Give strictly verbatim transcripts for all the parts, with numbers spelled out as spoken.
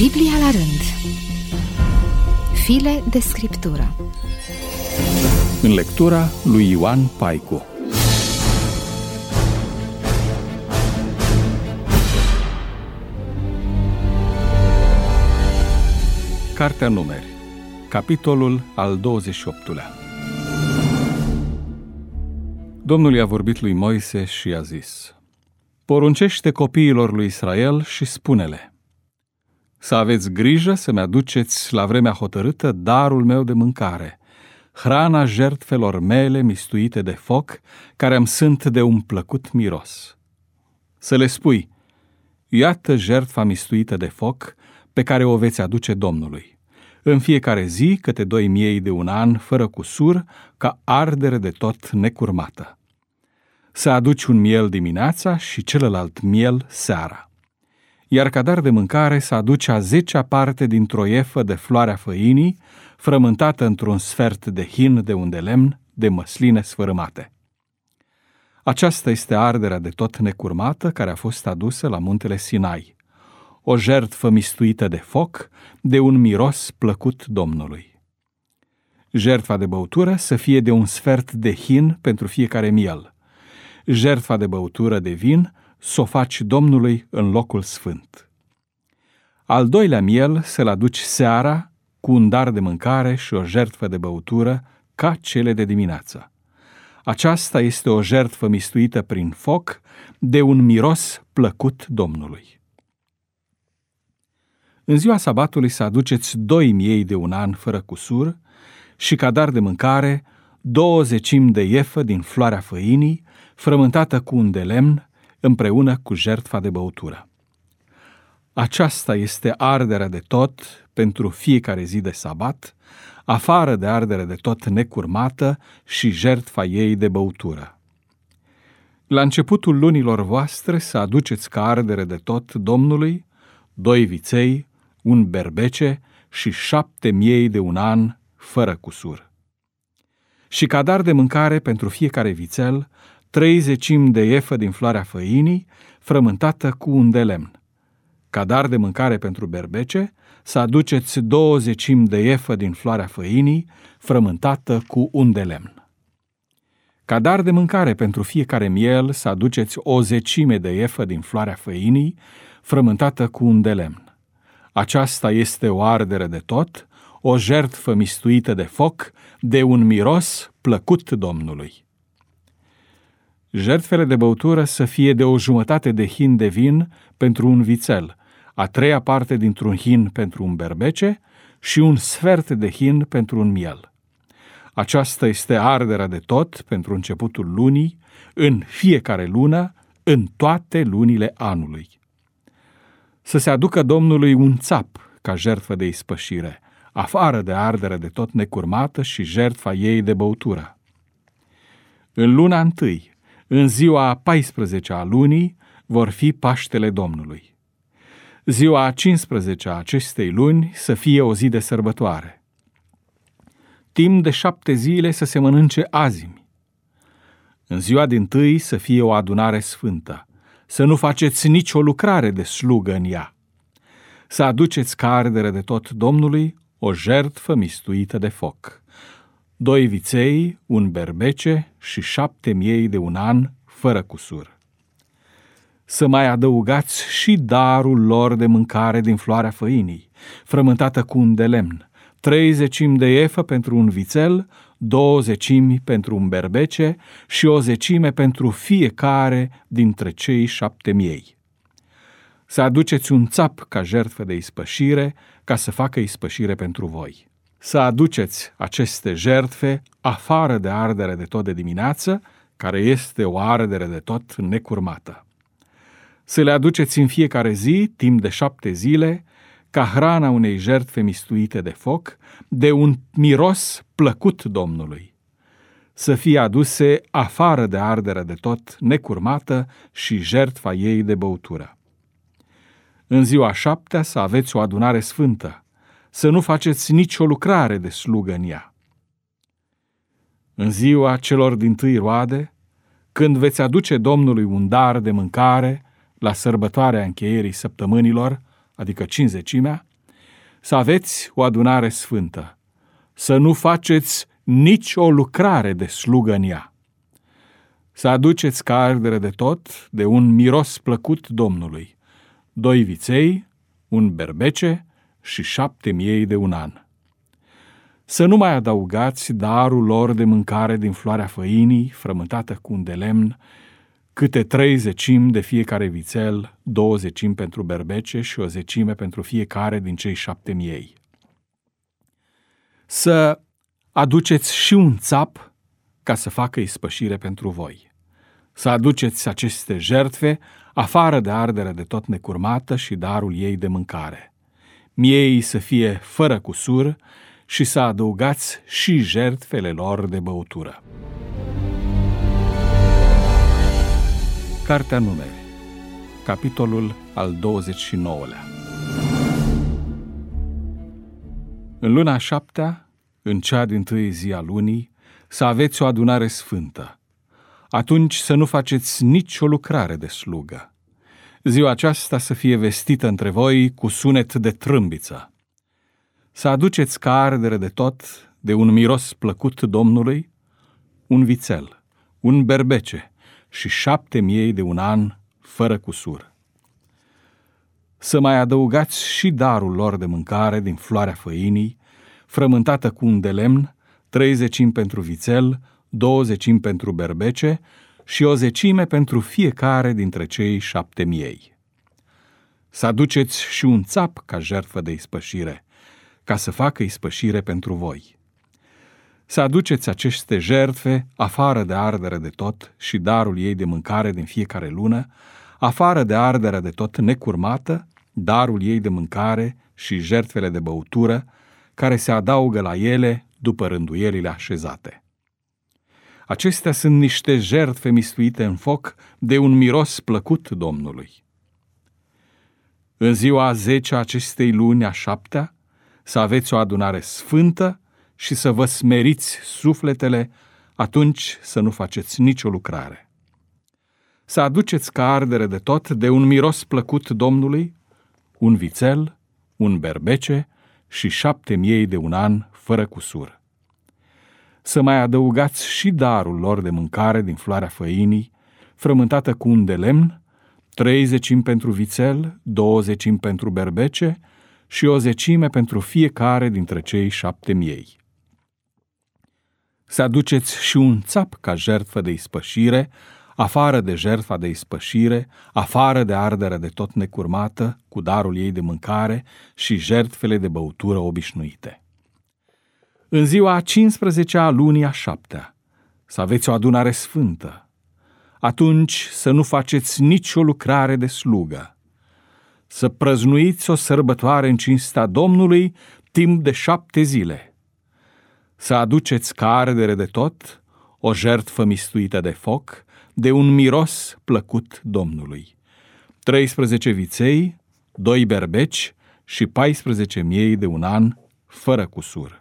Biblia la rând. File de scriptură. În lectura lui Ioan Paicu. Cartea Numeri, capitolul al douăzeci și optulea. Domnul i-a vorbit lui Moise și i-a zis: poruncește copiilor lui Israel și spune-le: să aveți grijă să-mi aduceți la vremea hotărâtă darul meu de mâncare, hrana jertfelor mele mistuite de foc, care îmi sunt de un plăcut miros. Să le spui: iată jertfa mistuită de foc pe care o veți aduce Domnului. În fiecare zi câte doi miei de un an, fără cusur, ca ardere de tot necurmată. Să aduci un miel dimineața și celălalt miel seara. Iar ca dar de mâncare să aduci a zecea parte dintr-o iefă de floarea făinii, frământată într-un sfert de hin de un de lemn, de măsline sfărâmate. Aceasta este arderea de tot necurmată care a fost adusă la muntele Sinai, o jertfă mistuită de foc, de un miros plăcut Domnului. Jertfa de băutură să fie de un sfert de hin pentru fiecare miel. Jertfa de băutură de vin s-o faci Domnului în locul sfânt. Al doilea miel să-l aduci seara cu un dar de mâncare și o jertfă de băutură ca cele de dimineață. Aceasta este o jertfă mistuită prin foc, de un miros plăcut Domnului. În ziua sabatului să aduceți doi miei de un an fără cusur și ca dar de mâncare două zecimi de iefă din floarea făinii, frământată cu un de lemn, împreună cu jertfa de băutură. Aceasta este arderea de tot pentru fiecare zi de sabat, afară de ardere de tot necurmată și jertfa ei de băutură. La începutul lunilor voastre să aduceți ca ardere de tot Domnului doi viței, un berbece și șapte miei de un an fără cusur. Și ca dar de mâncare pentru fiecare vițel, trei zecimi de iefă din floarea făinii, frământată cu un de lemn. Ca dar de mâncare pentru berbece, să aduceți două zecimi de iefă din floarea făinii, frământată cu un de lemn. Ca dar de mâncare pentru fiecare miel, să aduceți o zecime de iefă din floarea făinii, frământată cu un de lemn. Aceasta este o ardere de tot, o jertfă mistuită de foc, de un miros plăcut Domnului. Jertfele de băutură să fie de o jumătate de hin de vin pentru un vițel, a treia parte dintr-un hin pentru un berbece și un sfert de hin pentru un miel. Aceasta este arderea de tot pentru începutul lunii, în fiecare lună, în toate lunile anului. Să se aducă Domnului un țap ca jertfă de ispășire, afară de ardere de tot necurmată și jertfa ei de băutură. În luna întâi, în ziua a paisprezecea a lunii, vor fi Paștele Domnului. Ziua a cinsprezecea a acestei luni să fie o zi de sărbătoare. Timp de șapte zile să se mănânce azimi. În ziua dintâi să fie o adunare sfântă, să nu faceți nicio lucrare de slugă în ea. Să aduceți ca ardere de tot Domnului o jertfă mistuită de foc. Doi viței, un berbece și șapte miei de un an, fără cusur. Să mai adăugați și darul lor de mâncare din floarea făinii, frământată cu un de lemn, trei zecimi de iefă pentru un vițel, două zecimi pentru un berbece și o zecime pentru fiecare dintre cei șapte miei. Să aduceți un țap ca jertfă de ispășire, ca să facă ispășire pentru voi. Să aduceți aceste jertfe afară de ardere de tot de dimineață, care este o ardere de tot necurmată. Să le aduceți în fiecare zi, timp de șapte zile, ca hrana unei jertfe mistuite de foc, de un miros plăcut Domnului. Să fie aduse afară de ardere de tot necurmată și jertfa ei de băutură. În ziua șaptea să aveți o adunare sfântă, să nu faceți nicio lucrare de slugă în ea. În ziua celor dintâi roade, când veți aduce Domnului un dar de mâncare la sărbătoarea încheierii săptămânilor, adică cincizecimea, să aveți o adunare sfântă, să nu faceți nici o lucrare de slugă în ea. Să aduceți ca ardere de tot, de un miros plăcut Domnului, doi viței, un berbece și șapte miei de un an. Să nu mai adăugați darul lor de mâncare din floarea făinii, frământată cu un de lemn, câte trei zecimi de fiecare vițel, două zecimi pentru berbece și o zecime pentru fiecare din cei șapte miei. Să aduceți și un țap ca să facă ispășire pentru voi. Să aduceți aceste jertfe afară de ardere de tot necurmată și darul ei de mâncare. Miei să fie fără cusur și să adăugați și jertfele lor de băutură. Cartea Numeri, capitolul al douăzeci și nouălea. În luna a șaptea, în cea dintâi zi a lunii, să aveți o adunare sfântă. Atunci să nu faceți nici o lucrare de slugă. Ziua aceasta să fie vestită între voi cu sunet de trâmbiță. Să aduceți ca ardere de tot, de un miros plăcut Domnului, un vițel, un berbece și șapte miei de un an, fără cusur. Să mai adăugați și darul lor de mâncare din floarea făinii, frământată cu un de lemn, trei zecimi pentru vițel, două zecimi pentru berbece și o zecime pentru fiecare dintre cei șapte miei. Să aduceți și un țap ca jertfă de ispășire, ca să facă ispășire pentru voi. Să aduceți aceste jertfe afară de ardere de tot și darul ei de mâncare din fiecare lună, afară de arderea de tot necurmată, darul ei de mâncare și jertfele de băutură, care se adaugă la ele după rânduielile așezate. Acestea sunt niște jertfe mistuite în foc de un miros plăcut Domnului. În ziua a zecea acestei luni a șaptea, să aveți o adunare sfântă și să vă smeriți sufletele, atunci să nu faceți nicio lucrare. Să aduceți ca ardere de tot de un miros plăcut Domnului, un vițel, un berbece și șapte miei de un an, fără cusur. Să mai adăugați și darul lor de mâncare din floarea făinii, frământată cu un de lemn, trei zecimi pentru vițel, două zecimi pentru berbece și o zecime pentru fiecare dintre cei șapte miei. Să aduceți și un țap ca jertfă de ispășire, afară de jertfa de ispășire, afară de arderea de tot necurmată, cu darul ei de mâncare și jertfele de băutură obișnuite. În ziua a cincizecea a lunii a șaptea, să aveți o adunare sfântă. Atunci să nu faceți nicio lucrare de slugă. Să prăznuiți o sărbătoare în cinstea Domnului timp de șapte zile. Să aduceți ca ardere de tot o jertfă mistuită de foc, de un miros plăcut Domnului. treisprezece viței, doi berbeci și paisprezece miei de un an, fără cusur.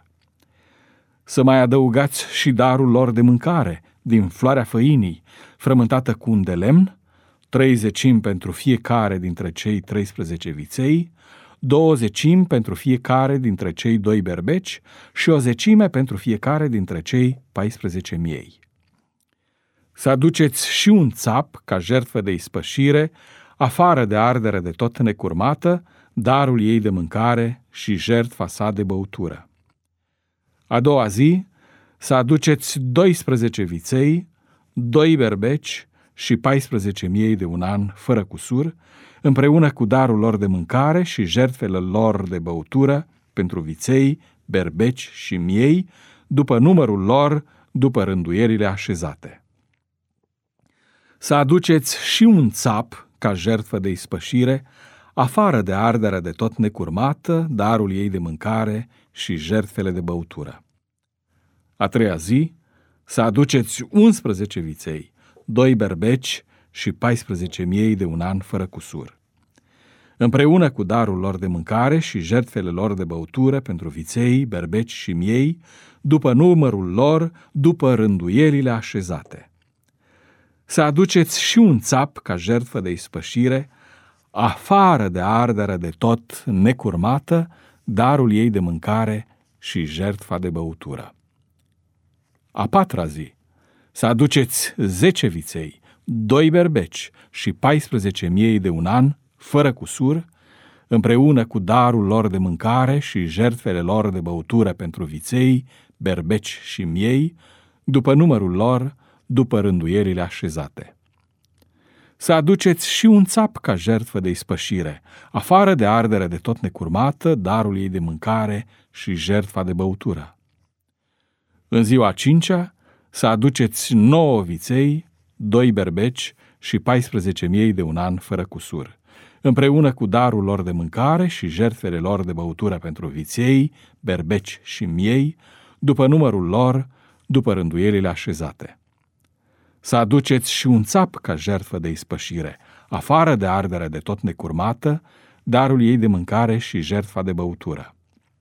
Să mai adăugați și darul lor de mâncare din floarea făinii, frământată cu un de lemn, trei zecimi pentru fiecare dintre cei treisprezece viței, două zecimi pentru fiecare dintre cei doi berbeci și o zecime pentru fiecare dintre cei paisprezece miei. Să aduceți și un țap ca jertfă de ispășire, afară de ardere de tot necurmată, darul ei de mâncare și jertfa sa de băutură. A doua zi să aduceți doisprezece viței, doi berbeci și paisprezece miei de un an, fără cusur, împreună cu darul lor de mâncare și jertfele lor de băutură pentru viței, berbeci și miei, după numărul lor, după rânduierile așezate. Să aduceți și un țap ca jertfă de ispășire, afară de arderea de tot necurmată, darul ei de mâncare și jertfele de băutură. A treia zi să aduceți unsprezece viței, doi berbeci și paisprezece miei de un an, fără cusur. Împreună cu darul lor de mâncare și jertfele lor de băutură pentru viței, berbeci și miei, după numărul lor, după rânduielile așezate. Să aduceți și un țap ca jertfă de ispășire, afară de arderea de tot necurmată, darul ei de mâncare și jertfa de băutură. A patra zi, să aduceți zece viței, doi berbeci și paisprezece miei de un an, fără cusur, împreună cu darul lor de mâncare și jertfele lor de băutură pentru viței, berbeci și miei, după numărul lor, după rânduierile așezate. Să aduceți și un țap ca jertfă de ispășire, afară de ardere de tot necurmată, darul ei de mâncare și jertfa de băutură. În ziua a cincea, să aduceți nouă viței, doi berbeci și paisprezece miei de un an fără cusur, împreună cu darul lor de mâncare și jertfele lor de băutură pentru viței, berbeci și miei, după numărul lor, după rânduielile așezate. Să aduceți și un țap ca jertfă de ispășire, afară de ardere de tot necurmată, darul ei de mâncare și jertfa de băutură.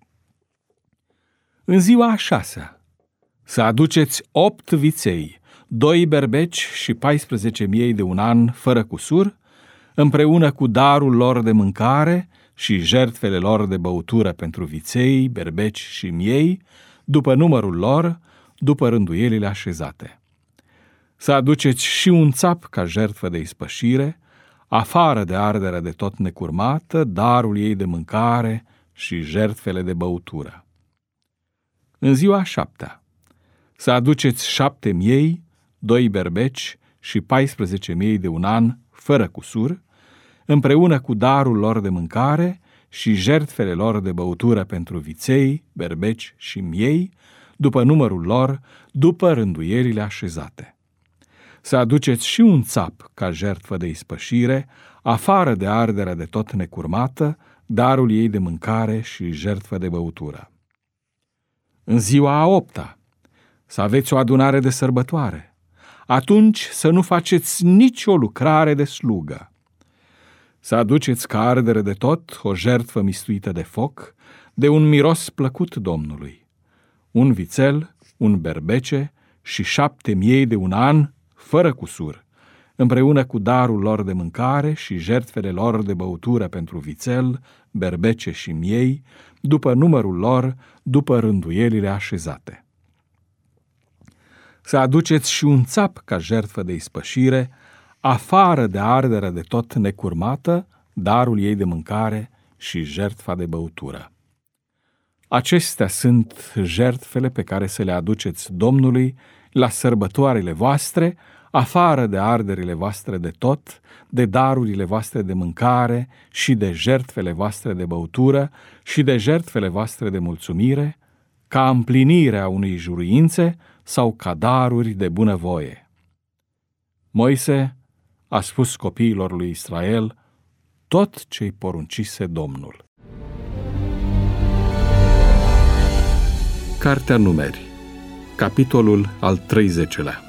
În ziua a șasea, să aduceți opt viței, doi berbeci și paisprezece miei de un an fără cusur, împreună cu darul lor de mâncare și jertfele lor de băutură pentru viței, berbeci și miei, după numărul lor, după rânduielile așezate. Să aduceți și un țap ca jertfă de ispășire, afară de arderea de tot necurmată, darul ei de mâncare și jertfele de băutură. În ziua a șaptea, să aduceți șapte miei, doi berbeci și paisprezece miei de un an, fără cusur, împreună cu darul lor de mâncare și jertfele lor de băutură pentru viței, berbeci și miei, după numărul lor, după rânduierile așezate. Să aduceți și un țap ca jertfă de ispășire, afară de arderea de tot necurmată, darul ei de mâncare și jertfă de băutură. În ziua a opta, să aveți o adunare de sărbătoare. Atunci să nu faceți nicio lucrare de slugă. Să aduceți ca ardere de tot o jertfă mistuită de foc, de un miros plăcut Domnului. Un vițel, un berbece și șapte miei de un an, fără cusur, împreună cu darul lor de mâncare și jertfele lor de băutură pentru vițel, berbece și miei, după numărul lor, după rânduielile așezate. Să aduceți și un țap ca jertfă de ispășire, afară de arderea de tot necurmată, darul ei de mâncare și jertfa de băutură. Acestea sunt jertfele pe care să le aduceți Domnului la sărbătoarele voastre, afară de arderile voastre de tot, de darurile voastre de mâncare și de jertfele voastre de băutură și de jertfele voastre de mulțumire, ca împlinirea unei juruințe sau ca daruri de bunăvoie. Moise a spus copiilor lui Israel tot ce-i poruncise Domnul. Cartea Numeri, capitolul al treizeciulea.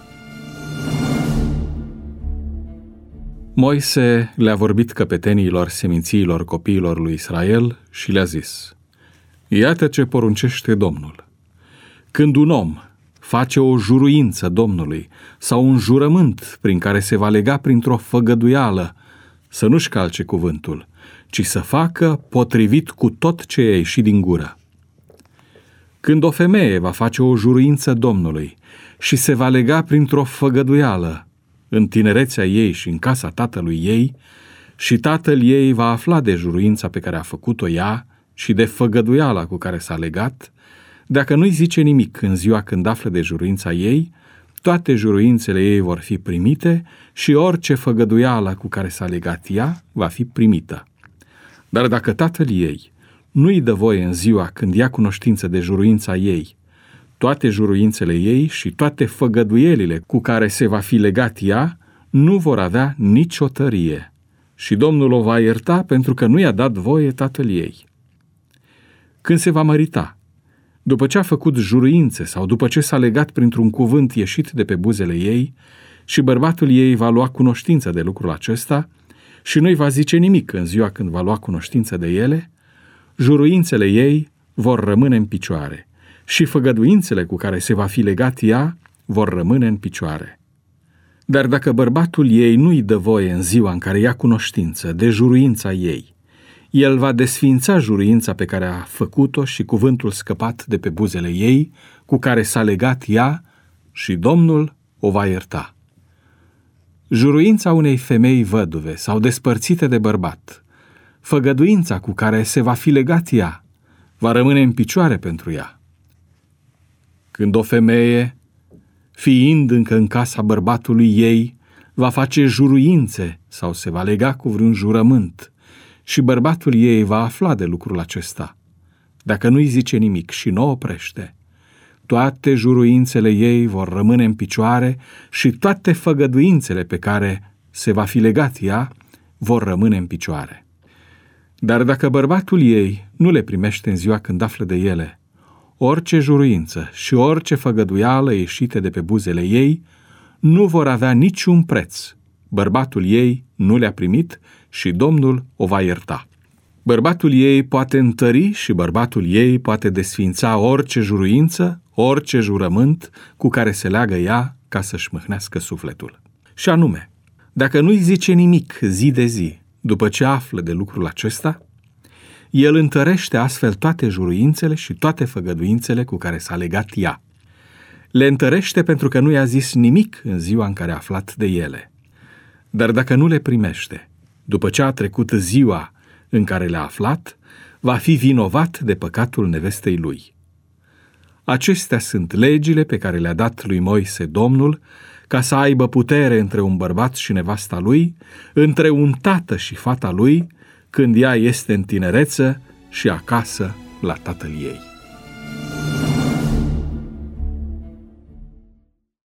Moise le-a vorbit căpeteniilor semințiilor copiilor lui Israel și le-a zis: Iată ce poruncește Domnul. Când un om face o juruință Domnului sau un jurământ prin care se va lega printr-o făgăduială, să nu-și calce cuvântul, ci să facă potrivit cu tot ce i-a ieșit din gură. Când o femeie va face o juruință Domnului și se va lega printr-o făgăduială în tinerețea ei și în casa tatălui ei, și tatăl ei va afla de juruința pe care a făcut-o ea și de făgăduiala cu care s-a legat, dacă nu-i zice nimic în ziua când află de juruința ei, toate juruințele ei vor fi primite și orice făgăduială cu care s-a legat ea va fi primită. Dar dacă tatăl ei nu-i dă voie în ziua când ia cunoștință de juruința ei, toate juruințele ei și toate făgăduielile cu care se va fi legat ea nu vor avea nicio tărie și Domnul o va ierta pentru că nu i-a dat voie tatăl ei. Când se va mărita, după ce a făcut juruințe sau după ce s-a legat printr-un cuvânt ieșit de pe buzele ei și bărbatul ei va lua cunoștință de lucrul acesta și nu-i va zice nimic în ziua când va lua cunoștință de ele, juruințele ei vor rămâne în picioare și făgăduințele cu care se va fi legat ea vor rămâne în picioare. Dar dacă bărbatul ei nu-i dă voie în ziua în care ia cunoștință de juruința ei, El va desființa juruința pe care a făcut-o și cuvântul scăpat de pe buzele ei, cu care s-a legat ea, și Domnul o va ierta. Juruința unei femei văduve sau despărțite de bărbat, făgăduința cu care se va fi legat ea, va rămâne în picioare pentru ea. Când o femeie, fiind încă în casa bărbatului ei, va face juruințe sau se va lega cu vreun jurământ și bărbatul ei va afla de lucrul acesta, dacă nu-i zice nimic și nu oprește, toate juruințele ei vor rămâne în picioare și toate făgăduințele pe care se va fi legat ea vor rămâne în picioare. Dar dacă bărbatul ei nu le primește în ziua când află de ele, orice juruință și orice făgăduială ieșite de pe buzele ei nu vor avea niciun preț. Bărbatul ei nu le-a primit și Domnul o va ierta. Bărbatul ei poate întări și bărbatul ei poate desființa orice juruință, orice jurământ cu care se leagă ea ca să-și mâhnească sufletul. Și anume, dacă nu-i zice nimic zi de zi după ce află de lucrul acesta, el întărește astfel toate juruințele și toate făgăduințele cu care s-a legat ea. Le întărește pentru că nu i-a zis nimic în ziua în care a aflat de ele. Dar dacă nu le primește, după ce a trecut ziua în care le-a aflat, va fi vinovat de păcatul nevestei lui. Acestea sunt legile pe care le-a dat lui Moise Domnul, ca să aibă putere între un bărbat și nevasta lui, între un tată și fata lui, când ea este în tinereță și acasă la tatăl ei.